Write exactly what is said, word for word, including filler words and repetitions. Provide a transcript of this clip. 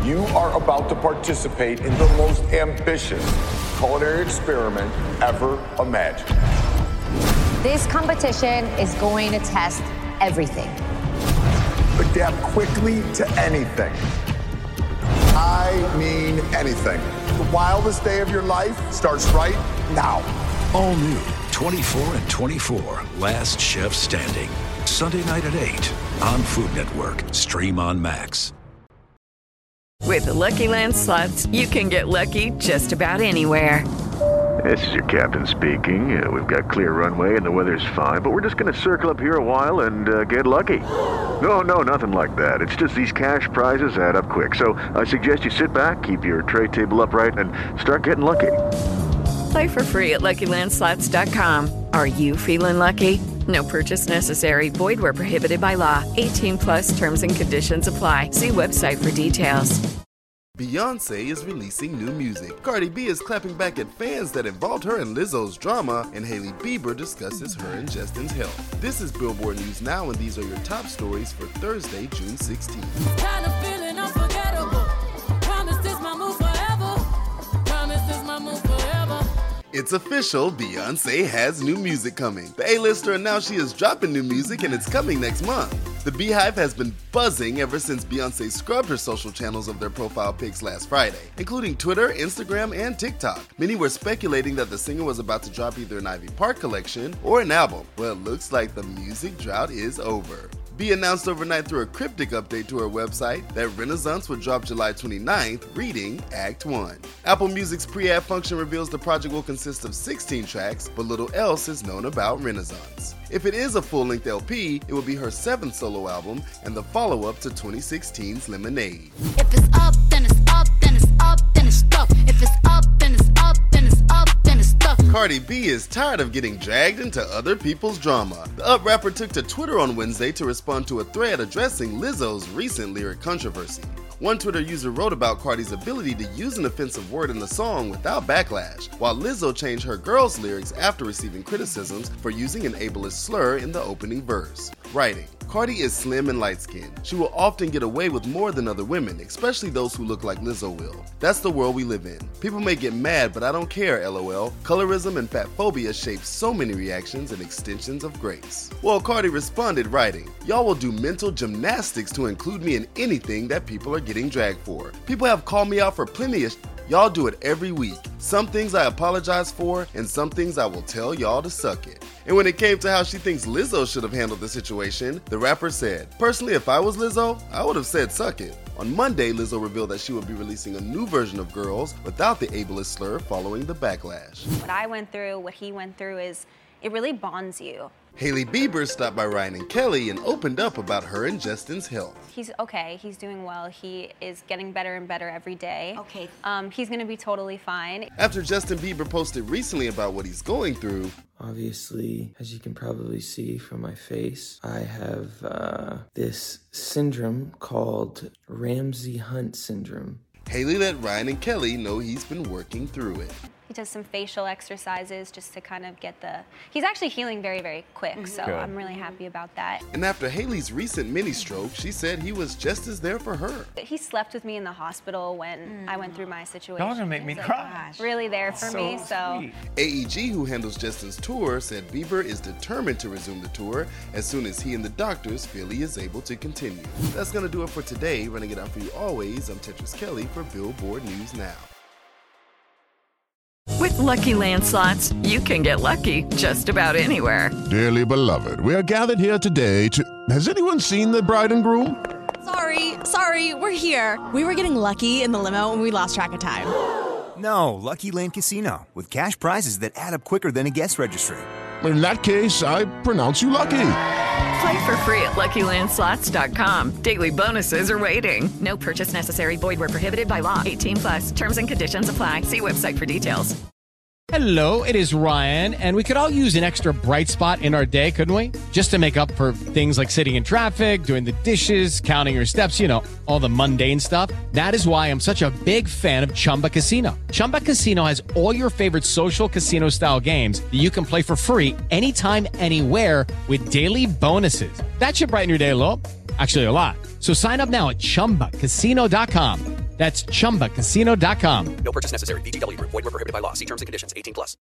You are about to participate in the most ambitious culinary experiment ever imagined. This competition is going to test everything. Adapt quickly to anything. I mean anything. The wildest day of your life starts right now. All new, twenty-four and twenty-four, Last Chef Standing. Sunday night at eight on Food Network. Stream on Max. With the Lucky Land Slots, you can get lucky just about anywhere. This is your captain speaking. Uh, we've got clear runway and the weather's fine, but we're just going to circle up here a while and uh, get lucky. No, no, nothing like that. It's just these cash prizes add up quick. So I suggest you sit back, keep your tray table upright, and start getting lucky. Play for free at Lucky Land Slots dot com. Are you feeling lucky? No purchase necessary. Void where prohibited by law. eighteen plus terms and conditions apply. See website for details. Beyoncé is releasing new music. Cardi B is clapping back at fans that involved her in Lizzo's drama, and Hailey Bieber discusses her and Justin's health. This is Billboard News Now, and these are your top stories for Thursday, June sixteenth. Kind of feeling unforgettable. Promise this my move forever. Promise this my move forever. It's official, Beyoncé has new music coming. The A-lister announced she is dropping new music and it's coming next month. The Beehive has been buzzing ever since Beyoncé scrubbed her social channels of their profile pics last Friday, including Twitter, Instagram, and TikTok. Many were speculating that the singer was about to drop either an Ivy Park collection or an album. Well, it looks like the music drought is over. B announced overnight through a cryptic update to her website that Renaissance would drop July twenty-ninth, reading Act one. Apple Music's pre-add function reveals the project will consist of sixteen tracks, but little else is known about Renaissance. If it is a full-length L P, it will be her seventh solo album and the follow-up to twenty sixteen's Lemonade. If it's up, then it's up, then it's up, then it's stuck. If it's up, then it's up, then it's up, then it's stuck. Cardi B is tired of getting dragged into other people's drama. The Up rapper took to Twitter on Wednesday to respond to a thread addressing Lizzo's recent lyric controversy. One Twitter user wrote about Cardi's ability to use an offensive word in the song without backlash, while Lizzo changed her girl's lyrics after receiving criticisms for using an ableist slur in the opening verse. Writing, Cardi is slim and light-skinned. She will often get away with more than other women, especially those who look like Lizzo will. That's the world we live in. People may get mad, but I don't care, lol. Colorism and fatphobia shape so many reactions and extensions of grace. Well, Cardi responded writing, y'all will do mental gymnastics to include me in anything that people are getting dragged for. People have called me out for plenty of sh- Y'all do it every week. Some things I apologize for, and some things I will tell y'all to suck it. And when it came to how she thinks Lizzo should have handled the situation, the rapper said, personally, if I was Lizzo, I would have said suck it. On Monday, Lizzo revealed that she would be releasing a new version of Girls without the ableist slur following the backlash. What I went through, what he went through is, it really bonds you. Hailey Bieber stopped by Ryan and Kelly and opened up about her and Justin's health. He's okay, he's doing well, he is getting better and better every day. Okay. Um, he's gonna be totally fine. After Justin Bieber posted recently about what he's going through, obviously, as you can probably see from my face, I have uh, this syndrome called Ramsay Hunt syndrome. Hailey let Ryan and Kelly know he's been working through it. He does some facial exercises just to kind of get the, he's actually healing very, very quick, mm-hmm. so Good. I'm really happy about that. And after Hailey's recent mini stroke, she said he was just as there for her. He slept with me in the hospital when mm. I went through my situation. Y'all gonna make me like, cry. Really there for so me, so. Sweet. A E G, who handles Justin's tour, said Bieber is determined to resume the tour as soon as he and the doctors feel he is able to continue. That's gonna do it for today. Running it out for you always, I'm Tetris Kelly for Billboard News Now. With Lucky Land Slots, you can get lucky just about anywhere. Dearly beloved, we are gathered here today to... Has anyone seen the bride and groom? Sorry, sorry, we're here. We were getting lucky in the limo and we lost track of time. No, Lucky Land Casino, with cash prizes that add up quicker than a guest registry. In that case, I pronounce you lucky. Play for free at Lucky Land Slots dot com. Daily bonuses are waiting. No purchase necessary. Void where prohibited by law. eighteen plus. Terms and conditions apply. See website for details. Hello, it is Ryan, and we could all use an extra bright spot in our day, couldn't we? Just to make up for things like sitting in traffic, doing the dishes, counting your steps, you know, all the mundane stuff. That is why I'm such a big fan of Chumba Casino. Chumba Casino has all your favorite social casino-style games that you can play for free anytime, anywhere with daily bonuses. That should brighten your day a little. Actually, a lot. So sign up now at chumba casino dot com. That's chumba casino dot com. No purchase necessary. V G W Group. Void where prohibited by law. See terms and conditions. eighteen plus.